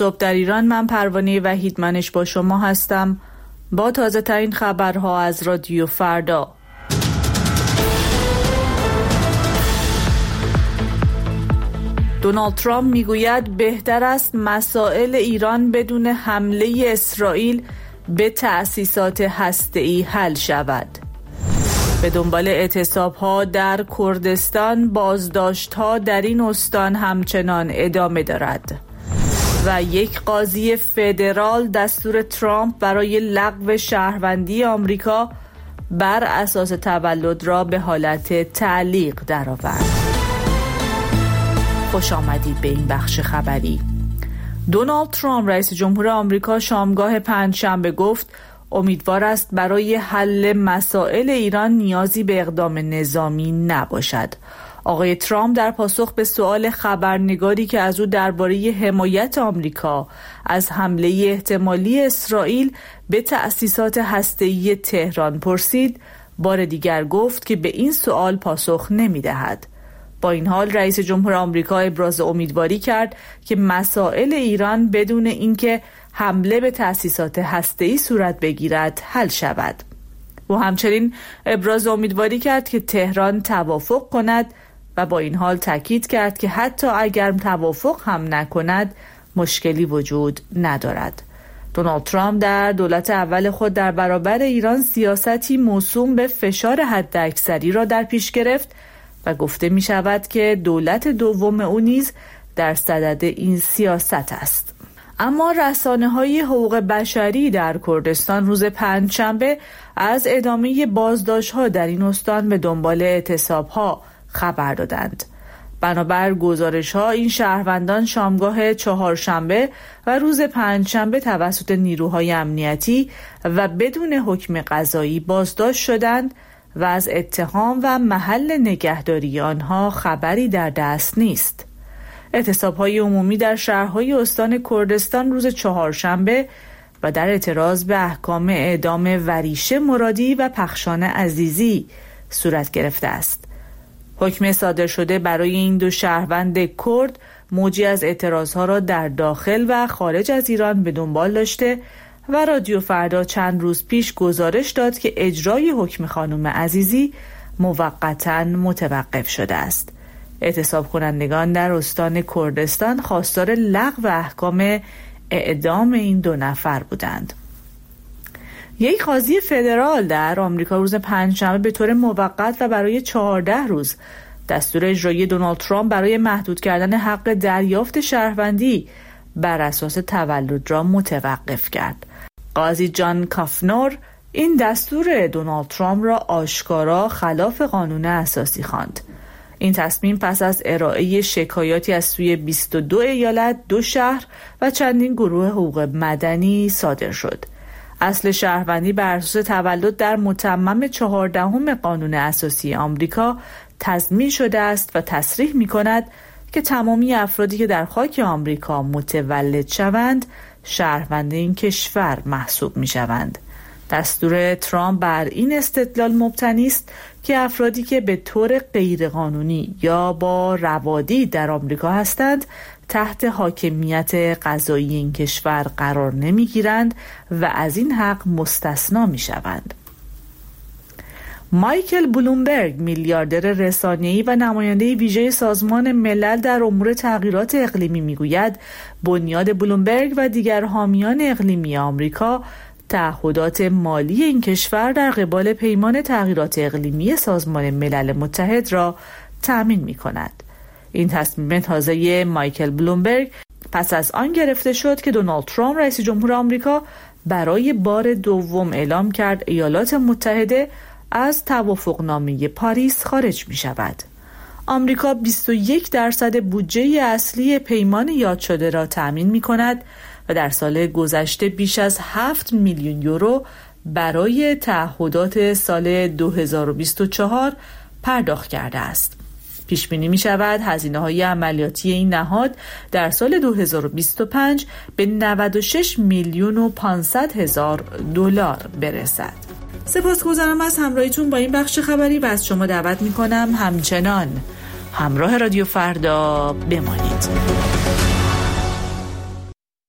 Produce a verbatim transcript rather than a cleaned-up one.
صبح در ایران. من پروانه وحیدمنش با شما هستم با تازه ترین خبرها از رادیو فردا. دونالد ترامپ میگوید بهتر است مسائل ایران بدون حمله اسرائیل به تأسیسات هسته‌ای حل شود. به دنبال اعتصاب‌ها در کردستان، بازداشت‌ها در این استان همچنان ادامه دارد و یک قاضی فدرال دستور ترامپ برای لغو شهروندی آمریکا بر اساس تولد را به حالت تعلیق درآورد. خوش آمدید به این بخش خبری. دونالد ترامپ رئیس جمهور آمریکا شامگاه پنجشنبه گفت امیدوار است برای حل مسائل ایران نیازی به اقدام نظامی نباشد. آقای ترامپ در پاسخ به سؤال خبرنگاری که از او درباره حمایت آمریکا از حمله احتمالی اسرائیل به تأسیسات هسته‌ای تهران پرسید، بار دیگر گفت که به این سؤال پاسخ نمی‌دهد. با این حال رئیس جمهور آمریکا ابراز امیدواری کرد که مسائل ایران بدون اینکه حمله به تأسیسات هسته‌ای صورت بگیرد حل شود. او همچنین ابراز امیدواری کرد که تهران توافق کند و با این حال تاکید کرد که حتی اگر توافق هم نکند مشکلی وجود ندارد. دونالد ترامپ در دولت اول خود در برابر ایران سیاستی موسوم به فشار حداکثری را در پیش گرفت و گفته می شود که دولت دوم او نیز در صدد این سیاست است. اما رسانه‌های حقوق بشری در کردستان روز پنجشنبه از ادامه بازداشت‌ها در این استان به دنبال اعتصاب‌ها خبر دادند. بنابر گزارش‌ها این شهروندان شامگاه چهارشنبه و روز پنجشنبه توسط نیروهای امنیتی و بدون حکم قضایی بازداشت شدند و از اتهام و محل نگهداری آنها خبری در دست نیست. اعتصاب‌های عمومی در شهرهای استان کردستان روز چهارشنبه و در اعتراض به احکام اعدام وریشه مرادی و پخشان عزیزی صورت گرفته است. حکم صادر شده برای این دو شهروند کرد موجی از اعتراضها را در داخل و خارج از ایران به دنبال داشته و رادیو فردا چند روز پیش گزارش داد که اجرای حکم خانم عزیزی موقتاً متوقف شده است. اعتصاب کنندگان در استان کردستان خواستار لغو احکام اعدام این دو نفر بودند. یک قاضی فدرال در آمریکا روز پنجشنبه به طور موقت و برای چهارده روز دستور اجرایی دونالد ترامپ برای محدود کردن حق دریافت شهروندی بر اساس تولد را متوقف کرد. قاضی جان کافنور این دستور دونالد ترامپ را آشکارا خلاف قانون اساسی خواند. این تصمیم پس از ارائه شکایاتی از سوی بیست و دو ایالت، دو شهر و چندین گروه حقوق مدنی صادر شد. اصل شهروندی بر اساس تولد در متمم چهاردهم قانون اساسی آمریکا تضمین شده است و تصریح می‌کند که تمامی افرادی که در خاک آمریکا متولد شوند شهروند این کشور محسوب می‌شوند. دستور ترامپ بر این استدلال مبتنی است که افرادی که به طور غیرقانونی یا با روادی در آمریکا هستند تحت حاکمیت قضایی این کشور قرار نمی‌گیرند و از این حق مستثنا می‌شوند. مایکل بلومبرگ، میلیاردر رسانه‌ای و نماینده ویژه سازمان ملل در امور تغییرات اقلیمی میگوید بنیاد بلومبرگ و دیگر حامیان اقلیمی آمریکا تعهدات مالی این کشور در قبال پیمان تغییرات اقلیمی سازمان ملل متحد را تأمین می‌کند. این تصمیم تازه مایکل بلومبرگ پس از آن گرفته شد که دونالد ترامپ رئیس جمهور آمریکا برای بار دوم اعلام کرد ایالات متحده از توافقنامه پاریس خارج می شود. آمریکا بیست و یک درصد بودجه اصلی پیمان یاد شده را تأمین می کند و در سال گذشته بیش از هفت میلیون یورو برای تعهدات سال دو هزار و بیست و چهار پرداخت کرده است. پیش بینی می شود هزینه‌های عملیاتی این نهاد در سال دو هزار و بیست و پنج به نود و شش میلیون و پانصد هزار دلار برسد. سپاسگزارم از همراهیتون با این بخش خبری و از شما دعوت می کنم همچنان همراه رادیو فردا بمانید.